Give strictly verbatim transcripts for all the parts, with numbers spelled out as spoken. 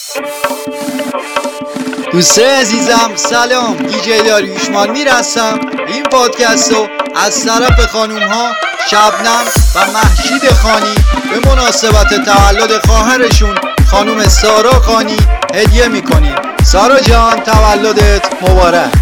دوستای عزیزم سلام، دیجی داریوش مالمیر هستم. این پادکست رو از طرف خانوم ها شبنم و مهشید خانی به مناسبت تولد خواهرشون خانوم سارا خانی هدیه میکنیم. سارا جان تولدت مبارک.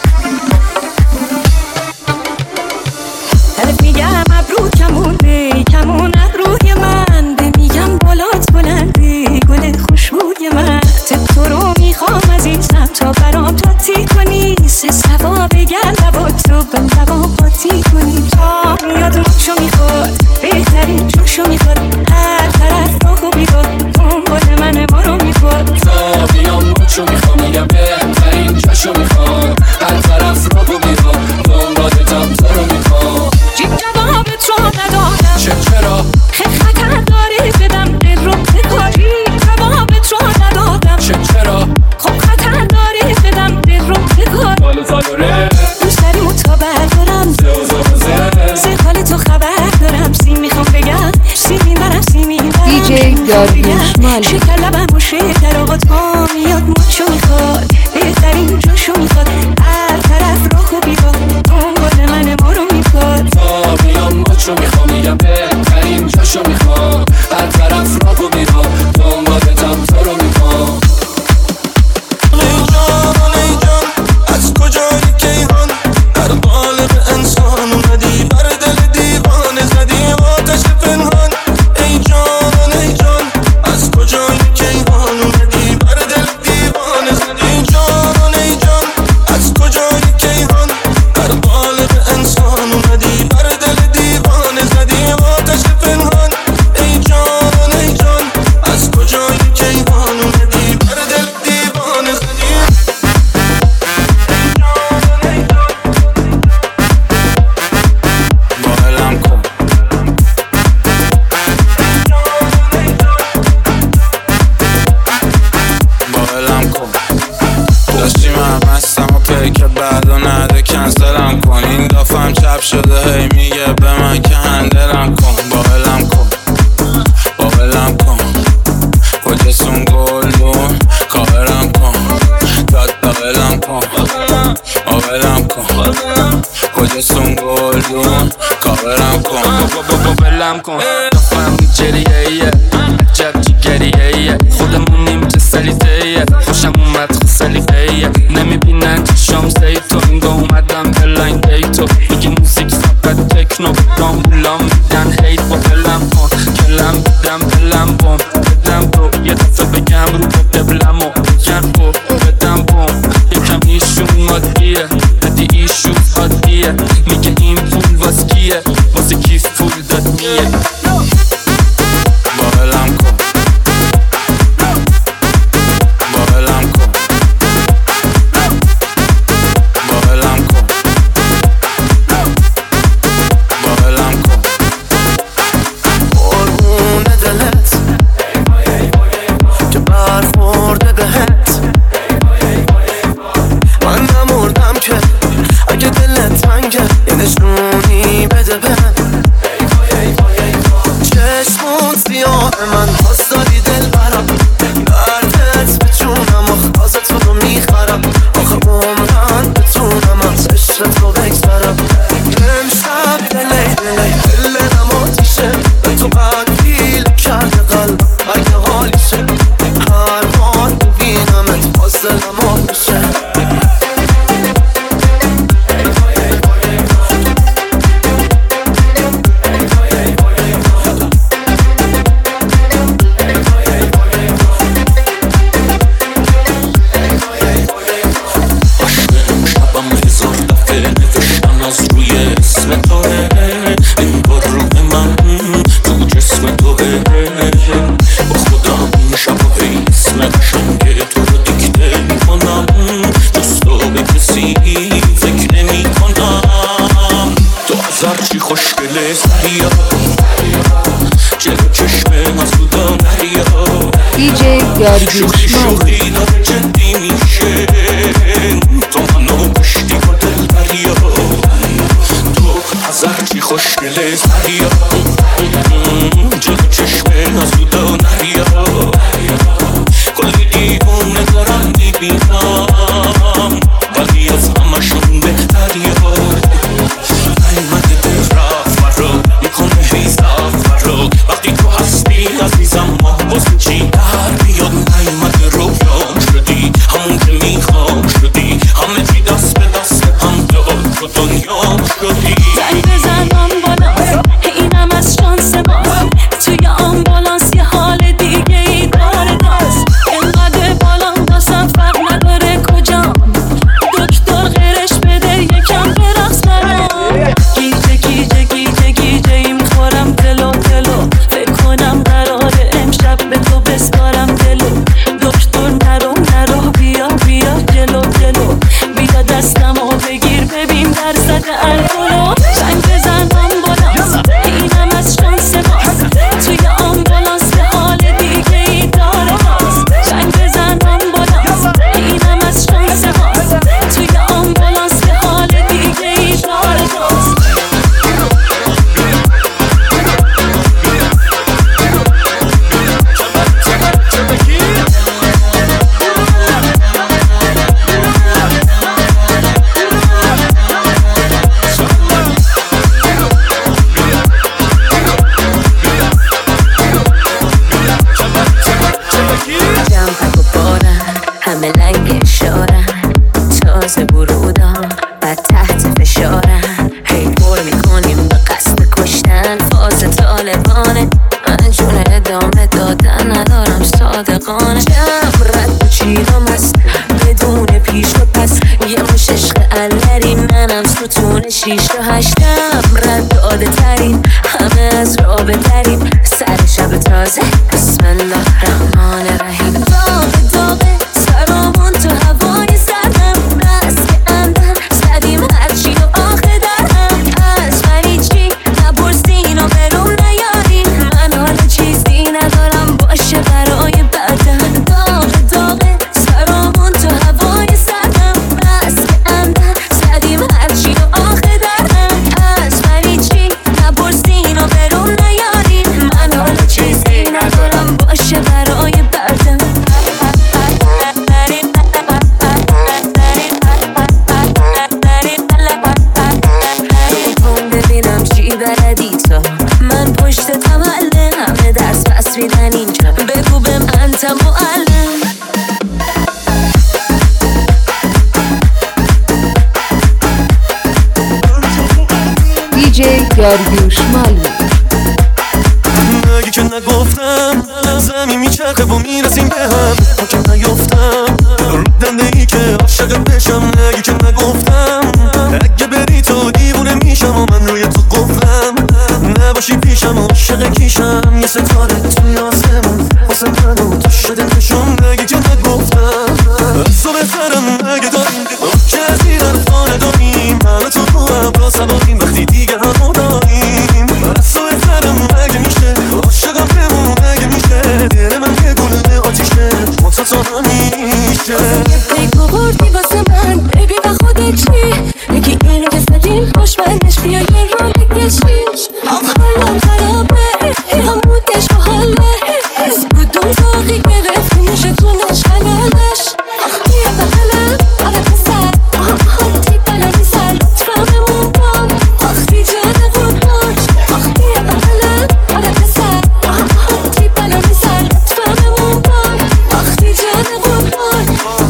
میگم ابرو کمونه کمون روی من، میگم بالات بلنده گل خوشبوی من. تو رو میخوام عزیزم تا برام جاتی کنی، سه سوا بگل لبات تو بل لبا پاتی کنی. تا میاد روشو میخواد بهترین جوشو میخواد، هر طرف راهو بیداد دنبال من ما رو میخواد. تا بیام روشو میخوام میگم بهترین جوشو میخواد، هر طرف راهو بیداد دنبالتم تو رو میخواد. جیب جوابت رو ندادم چه چرا؟ خیلی خطر داری بدم دل رو بکاری. جوابت رو ندادم چه چرا؟ خب خطر داری بدم دل رو بکاری. حالو زاداره دوست داری تا بردارم زوزه وزه زه حال تو خبر دارم. سی میخوام بگم سی میبرم سی میبرم دیجی داریوش مالمیر. شکر لبم و شکر آقا تا میاد موچو میخواد، بهترین جوشو میخواد، هر طرف راهو بیداد دنبال من ما رو میخواد. تا بیام موچو میخوام میگم بهترین جوشو میخواد، هر طرف راهو بیداد دنبالتم تو رو میخواد. ای جان ای جان از کجایی کیهان، در قالب انسان اومدی بر دل دیوانه زدی آتش پنهان. ای جان ای جان از کجایی کیهان اومدی بر دل دیوانه زدی. ای جان ای جان از کجایی کیهان، در قالب انسان اومدی بر دل دیوانه زدی آتش پنهان. ای جان ای جان از کجایی کیهان اومدی بر دل دیوانه زدی. باهلم کن باهلم کن داشتیم هم هستم و پیک بعد و نده کنسلم کن. این دافم چپ شده هی میگه به من که هندلم کن. باهلم کن باهلم کن کجاستون گلدون کاورم کن. داد باهلم کن باهلم کن کجاستون گلدون کاورم کن. باهلم کن دافم جریه ایه عجب جگریه ایه خودمونیم چه سلیته ایه خوشم اومد خود سلیقه ایه نمیبینن چشام زیتو اینگاه اومدم بلاین دیتو میگی موزیک فقط تکنو بدام بولام میدن هیت. باهلم کن کلم بدم بلم بوم بدم برو یه دفعه بگم رو به قبلم و بگن خب بدم بوم. یکم ایشون مادیه بدی ایشون عادیه میگه این پول واس کیه واسه کیف پول داد میه. باهلم کن باهلم کن باهلم کن باهلم کن قربون دلت که برخورده بهت، من نمردم که اگه دلت تنگه یه نشونی بده بهم. چشمون سیاه من باز داری دل برم، دردت به جونم آخ باز تو رو میخرم. آخه عمرن بتونم از عشق تو بگذرم. امشب دلی دلی دل نماتیشه به تو بدگیل کرده قلبم اگه حالیشه. هر بار ببینمت باز دلم آب میشه. دیجی داریوش شوخی مالمیر. شوخی داره جدی میشه، تو منو کشتی با دل بریا. تو از هرچی خوشگله سریا، جلو چشم نزودا نریا. کلی همه لنگ اشارن، تازه برودم بعد تحت فشارن. هی پر میکنیم به قصد کشتن، فاز طالبانه. من جون ادامه دادن ندارم صادقانه. جمع رد و چیرم هست بدون پیش و پس، یه مش عشق الری منم ستون شیش و هشتم. رد داده ترین همه از راه بتریم، سر شب تازه بسم الله الرحمن الرحیم. داغه داغه سرامون تو هوای سردم، بس که اندر زدیم هرچی و آخه درم. از من چی نپرسین و برون نیارین، من حال چیزی ندارم باشه برای بعدم. داغه داغه سرامون تو هوای سردم، بس که اندر زدیم هرچی و آخه درم. از من چی نپرسین و برون نیارین، من حال چیزی ندارم باشه برای بعدم. ببینم چی بلدی تو، من پشت تمله همه درس پس میدن اینجا، بگو بهم انت معلم. دیجی داریوش مالی. اگه که نگفتم زمین میچرخه و میرسیم به هم، اگه که نیفتم رو دنده ای که عاشق بشم. اگه که نگفتم اگه بری تو دیوونه میشم و من روی تو قفلم، نباشی پیشم و عاشق کیشم. یه ستاره توی آسمون واسه من و تو شده نشون. اگه که نگفتم از تو بهترم اگه داریم که از این حرفا نداریم، من و تو رو هم را سواریم وقتی دیگه هم داریم. از تو بهترم اگه میشه عاشقم بمون، اگه میشه دل من یه گل آتیشه متعطا میشه. پیکو بردی واسه من ببین و خودت چی میگی، اینو که زدیم باش بندش بیا یه رو بکشیش. حالم خرابه همونش با حاله، از کدوم تاقی گرفتی نشتونش حلالش. بیا بغلم آره پسر آخی بلدی سر لطفا بمون بام، آخی جان قربان. بیا بغلم آره پسر آخی بلدی سر لطفا بمون بام، آخی جان قربان.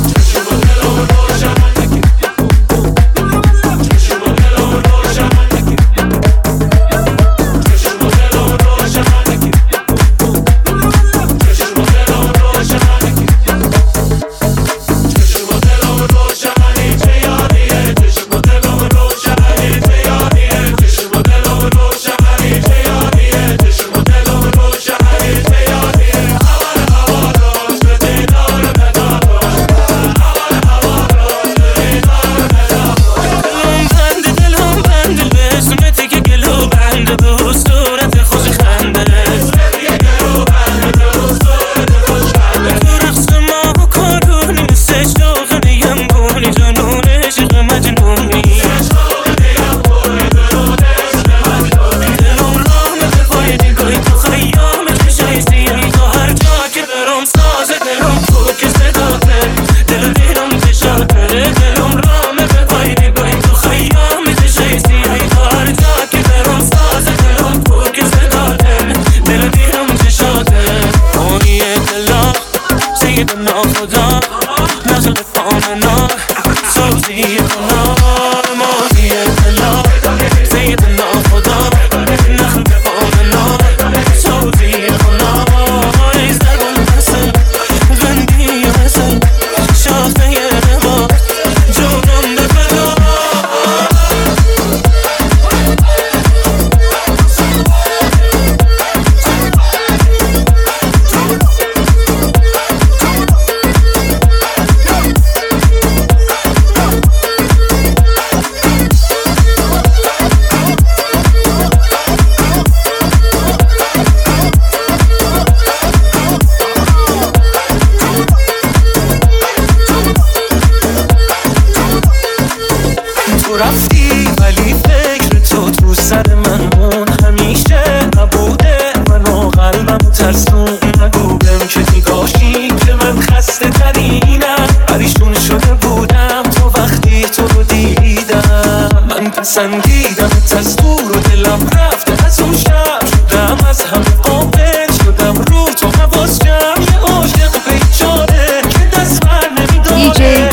سنگیدم از دور و دلم رفته از اون شب، شدم از همه قابل شدم رو تو حواس جمع. یه عاشق بیچاره که دست بر نمیداره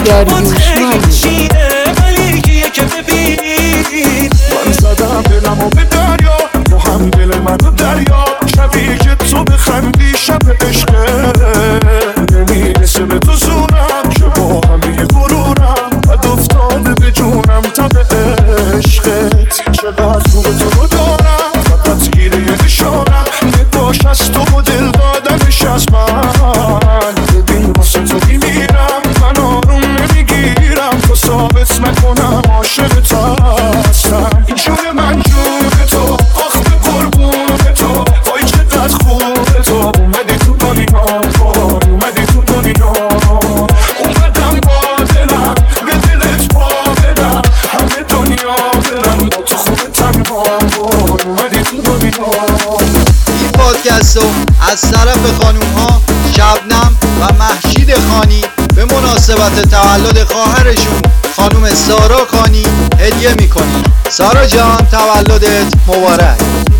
داریوش مالی. که ببین من زدم دلمو به دریا، تو هم دل منو دریا، شبیه که تو بخندی شب عشقه، نمیرسه به تو زونم که با هم یه غرورم، بد افتاده به جونم تا به عشقت، چقدر خوب تو رو دارم، فقط گیره اشارم، نگاش از تو و دل دادنش از من، ببین واسه تو میمیرم، من آروم نمیگیرم تا ثابت نکنم عاشقت هستم، جون من جون تو، آخ به قربون تو، وای چقدر خوبه تو، اومدی تو دنیا، اومدی تو دنیا، اومدم با دلم به دلت پا بدم، همه دنیا برم با تو خوبه تنها، اومدی تو دنیا. این پادکست رو از طرف خانوم ها شبنم و مهشید خانی به مناسبت تولد خواهرشون خانوم سارا خانی هدیه میکنیم. سارا جان تولدت مبارک.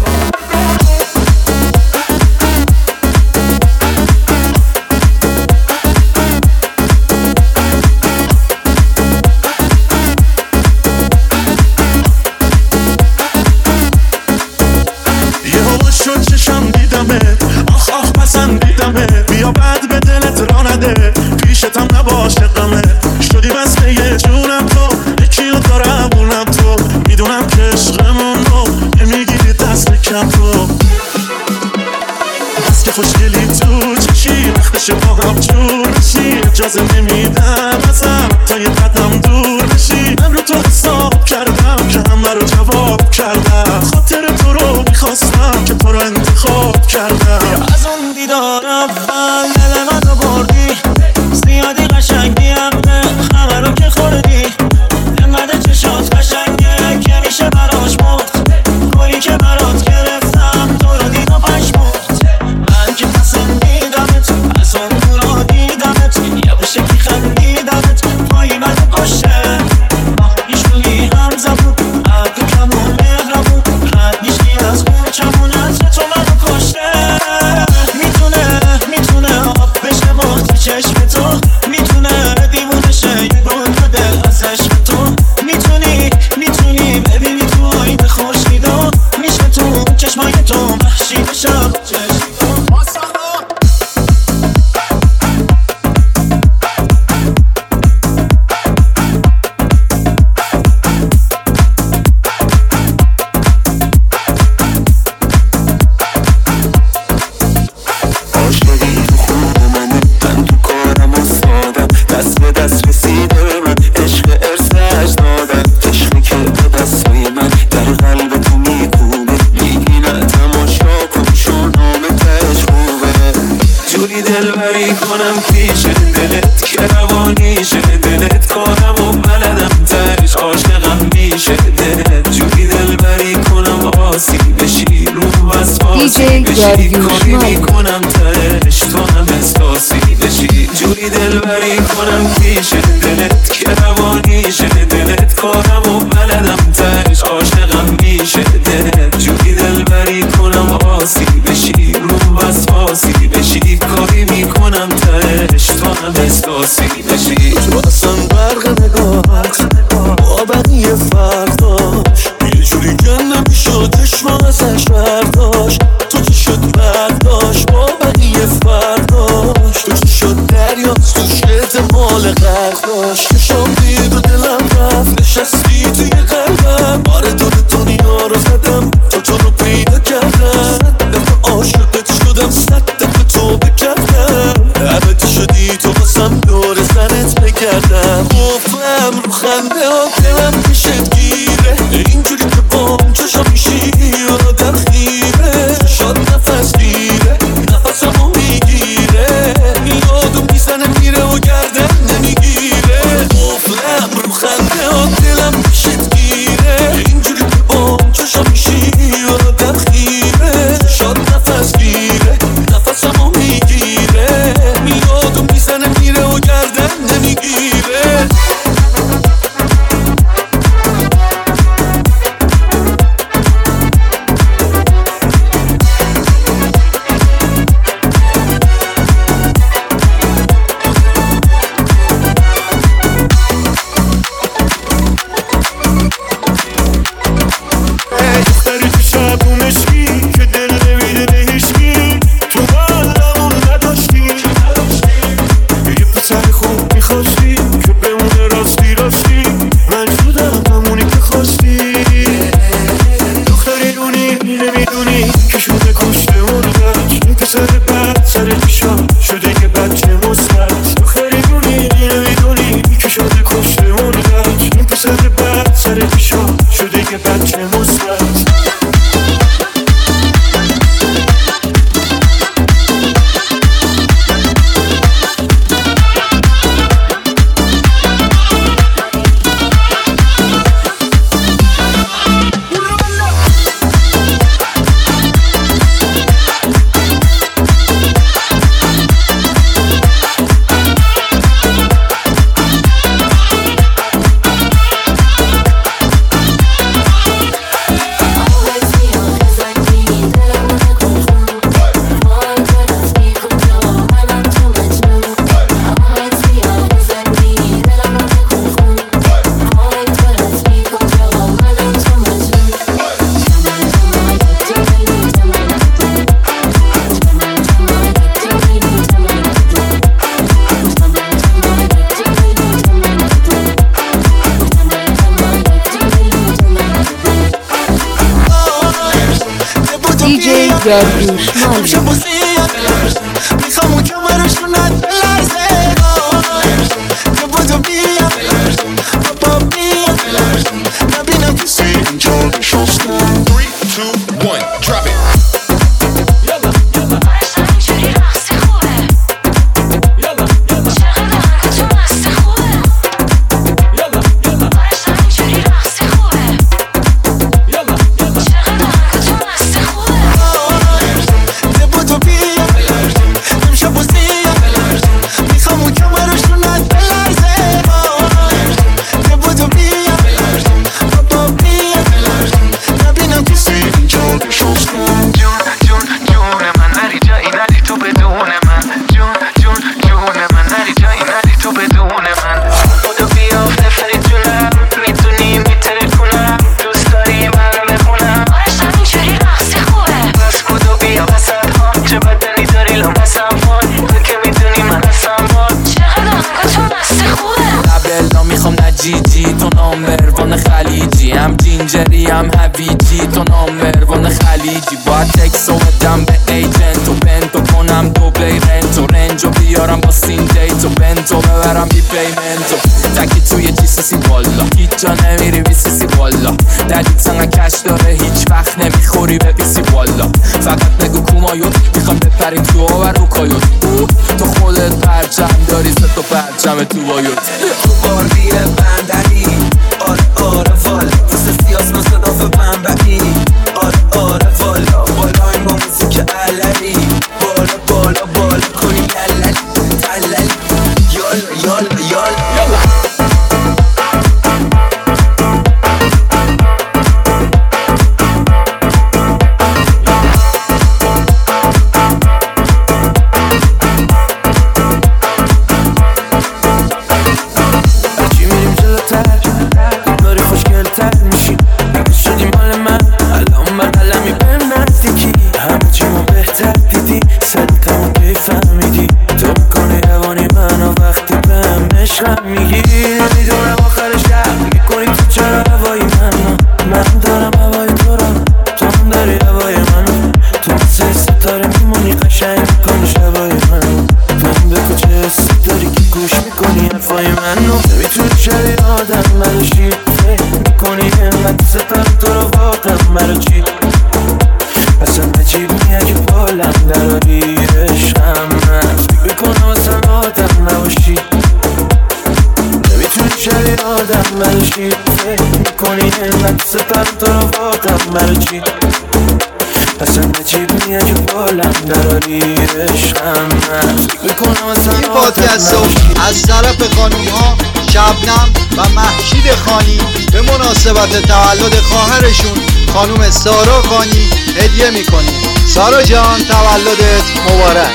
بیا بعد به دلت را نده، پیشتم نباشه غمه، شدی بسته یه جونم تو، یکیو دارم اونم تو، میدونم که عشقمون رو نمیگیری دست کم تو، بس که خوشگلی تو چشی، وقتشه با هم جور بشی، اجازه نمیدم ازم تا یه قدم دور بشی، من رو تو حساب کردم که همه رو جواب کردم، خاطر تو رو میخواستم که تو رو انتخاب کردم، از اون دیدار اول دل منو بردی، زیادی قشنگی همه همه رو که خوردی، انقدر چشات قشنگه که میشه براش مخت، گلی که برات گرفتم تو رو دید و پشمخت، من که پسندیدمت از اون دورا دیدمت، یه به شکلی خندیدمت پایی منو کشه، ماهیش بولی هم زبون عقل کمون مهربون، رد نیشتی از اون چمونت تو منو کشه، میتونه میتونه آب بشه مخت چشم تو، میتونه دیوونه شه یه گل دل از عشق تو، میتونی میتونی ببینی تو آینه خورشید و میشه تو چشمای تو محشی بشم چشم تو. دلبری کنم پیش دلت که روانیشه دلت، کارم و بلدم تش عاشقم میشه دلت، جوری دلبری کنم آسی بشی رو وسواسی بشی، کاری میکنم تش تو هم احساسی بشی، جوری دلبری کنم پیش دلت که روانیشه دلت، کارم و بلدم تش عاشقم میشه دلت، جوری دلبری کنم آسی بشی رو وسواسی بشی، کاری میکنم تش تو هم احساسی بشی، تو اصلا برق نگاهت با بقیه فرق داشت، یه جوری که نمیشد چشما ازش برداشت، تو چی شد برداشت با بقیه فرق داشت، تو چی شد دریاست توش احتمال غرق داشت، چشام دید و دلم رفت نشستی توی قلبم، بار تو دنیا رو زدم تو تو رو پیدا کردم، دفعه عاشقت شدم صد دفعه تو بکردم، عبدی شدی تو باسم دور سرت بگردم، گفتم رو خنده ها دلم پیشت گیره، اینجوری که بام چشم میشی آدم خیره، شاد نفس گیره نفسمو میگیره، یادو میزنه میره و گردن نمیگیره، گفتم رو داریوش همیشه بزید میخوام اون کمرشونت بلرزه که بودو بیا بابا بیا نبینم کسی اینجا بشستم three, two, one, drop it. جیجی تو نامبروان خلیجی هم جینجری هم هویجی تو نامبروان خلیجی باید تکسو بدم به ایجنت و بنتو کنم دوبلی رنتو رنجو بیارم با سین دیتو بنتو ببرم بی پیمنتو تکی توی جیسیسی والا هیچ جا نمیری بی سیسی والا دلیت سنگه کش داره هیچ وقت نمیخوری به بیسی والا فقط بگو کومایوت میخوام بپریم تو و رو کایوت تو خودت پرچم داری ست و پرچم تو بایوت تو باریه بندری آره آره والا واسه سیاس نصداف بنبری آره آره والا بالا این با موزیک علری بالا بالا بالا کنی للل تلل یالا یالا یالا این پادکست رو از طرف خانوم ها شبنم و مهشید خانی به مناسبت تولد خواهرشون خانوم سارا خانی هدیه میکنیم. سارا جان تولدت مبارک.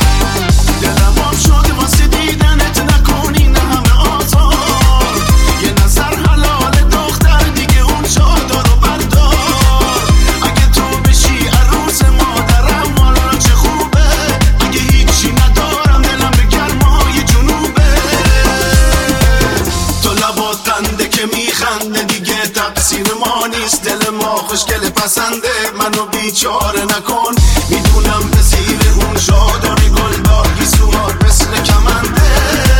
خوشگل پسنده منو بیچاره نکن میدونم به زیر اون شادانی گلدار گیسوار مثل کمنده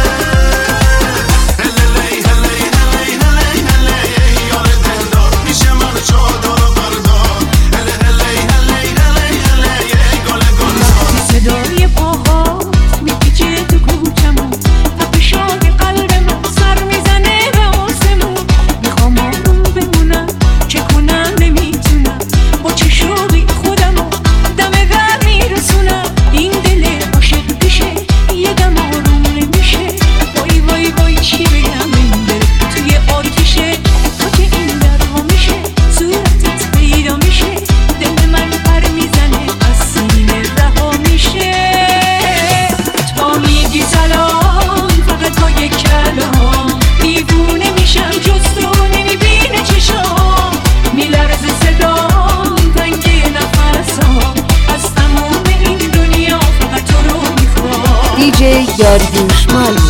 هلی هلی هلی هلی هلی یار دلدار میشه من چادر و بردار هلی هلی هلی هلی هلی گل گلزار صدای پاها میپیچه تو کوچمون تپشای قلب من سر میزنه به آسمون میخوام آروم بمونم چه کنم نمیتونم با چه شوقی خودمو دم در میرسونم این دل عاشق پیشه یه دم آروم نمیشه وای وای وای چی بگم این دل توی آتیشه تا که این در ها میشه صورتت پیدا میشه دل من پر میزنه از سینه رها میشه تا میگی سلام فقط با یک کلام دیوونه میشم جز تو نمیبینه چشام میلرزه صدام تنگی نفسام از تمام این دنیا فقط تو رو میخوام. دیجی داریوش مالو.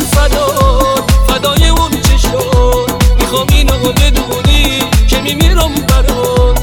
فدا فدای اون چشمات میخوام اینو بدونی که میمیرم برات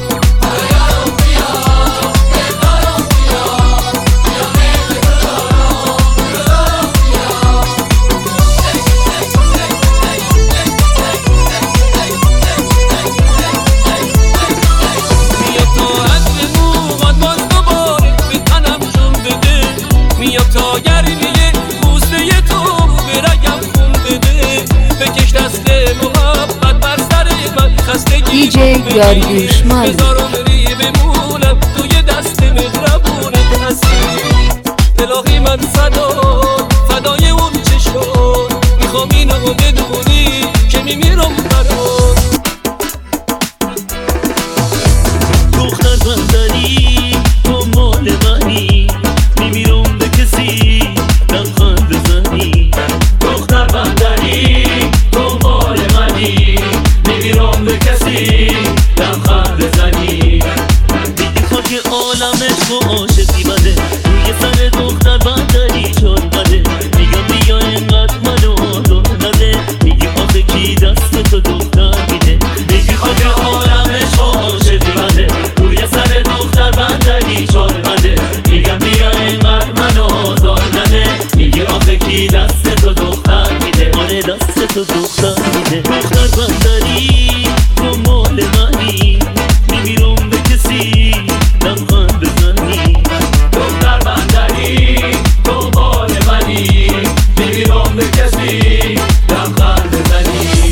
دی جی داریوش مالی بذارم بری بمونم توی دست مهربونت هستی الهی من فدا فدای اون چشمات میخوام اینو بدونی که میمیرم برات دختر بندری تو مال منی میمیرم به کسی لبخند بزنی دختر بندری تو مال منی میمیرم به کسی لبخند بزنی دیدی خاک عالمش با عاشقی بده روی سر دختر بندری چون بده میگم بیا اینقدر منو آدم نده میگی آخه کی دست تو دختر میده میگی خاک عالمش با عاشقی بده روی سر دختر بندری چون بده میگم بیا اینقدر منو آدم نده میگی آخه کی دست تو دختر میده آره دست تو دختر میده دختر بندری تو مال منی میمیرم به کسی لبخند بزنی دختر بندری تو مال منی میمیرم به کسی لبخند بزنی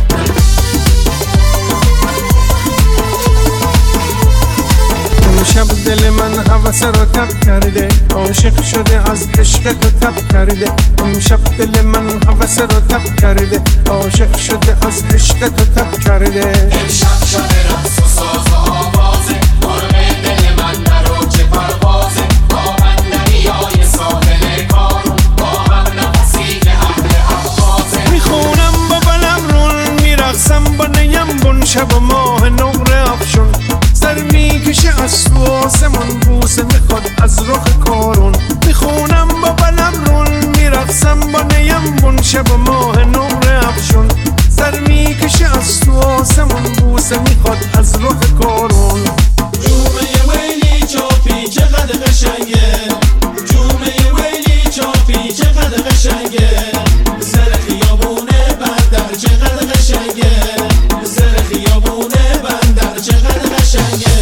اون شب دل من هوس رو تب کرده عاشق شده از عشق تو تب کرده اون شب دل من هوس رو تب کرده عاشق شده از عشق تو تب کرده شب شده رقص و ساز و آوازه قرمه دل من درو چه پروازه با بندریای ساحل کارون با هم نفسی که اهل حوازه میخونم با بلم رون میرقصم با نیم بون شب و ماه نقره افشون سر میکشه از تو آسمون بوسه میخواد از رخ کارون میخونم با بلم رون میرقصم با نیم بون شب و ماه نقره افشون سر میکشه از تو آسمون بوسه میخواد از رخ کارون جومه ویلی چاپی چقدر قشنگه جومه ویلی چاپی چقدر قشنگه سر خیابونه بندر چقدر قشنگه سر خیابونه بندر چقدر قشنگه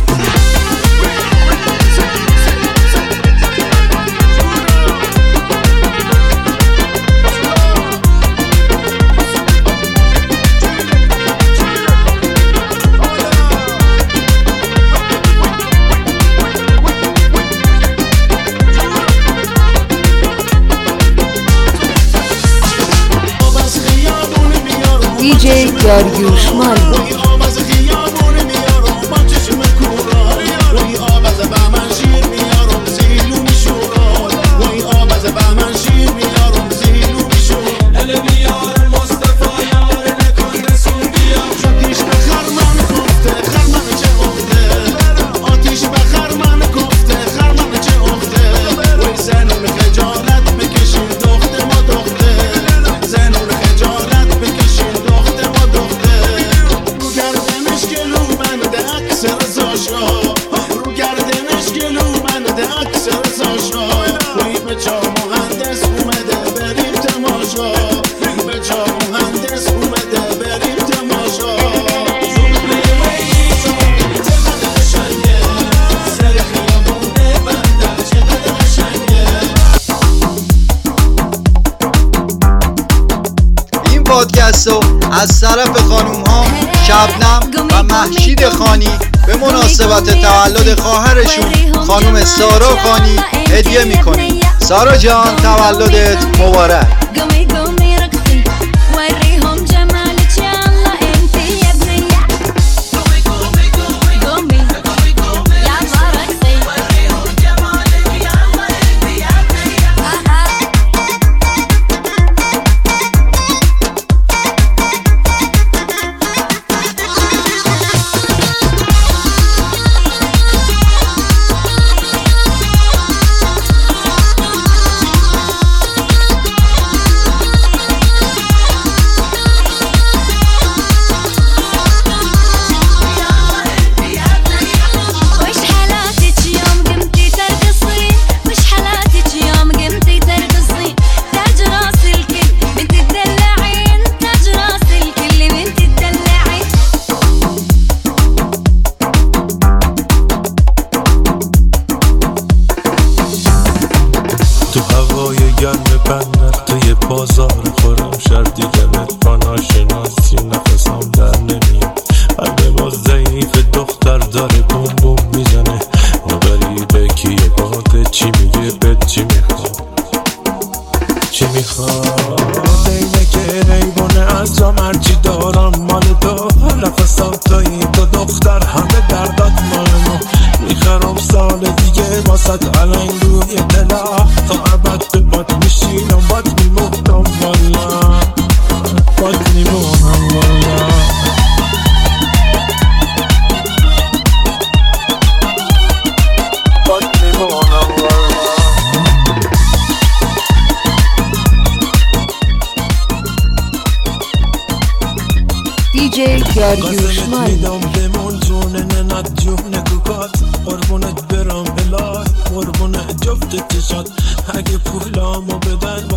دی جی داریوش مالی روی آب از خیابون میارم با چشم کورا روی آب از بهمن شیر میارم زیلو میشورم روی آب از بهمن شیر میارم زیلو میشورم ال بیار مصطفی یار نکن رسول بیا آتیش به خرمن گفته خرمن چه اخته آتیش به خرمن گفته خرمن چه اخته وی زنون خجالت بکشین دخته ما دخته زنون خجالت بکشین دخته ما دخته رو گردنش گلو بنده اکثر زاشا رو گردنش گلو بنده اکثر زاشا روی به چا مهندس اومده بریم تماشا به چا مهندس اومده بریم تماشا جمعه ویلی چاپی چقدر قشنگه سر خیابونه بندر چقدر قشنگه این پادکست رو از طرف خانوم ها شبنم و مهشید خانی به مناسبت تولد خواهرشون خانوم سارا خانی هدیه میکنیم. سارا جان تولدت مبارک. قومي قومي رقصي وريهم جمالك يلا انتي يا بنية قومي قومي قومي قومي يلا رقصي وريهم جمالك يلا انتي يا بنية بازار خورم شهر دیدمت با ناشناسی نفسم در نمیاد. قلب باز ضعیف دختر داره بوم بوم میزنه و غریبه کیه باده چی میگه بد چی میخواد چی میخواد اینه که ریبونه از جام هرچی دارم مال تو نفسات تویی تو دختر همه دردات مال ما میخرم سال دیگه واسد علنگ روی دلا تا عبد به باد میشینم باد میمونم والا باد میمونم والا باد میمونم والا دیجی داریوش مالی میدم بمون جونه ننت جونه کوکات قربونت برم الهی قربونت جفت چشات اگه پولامو بدن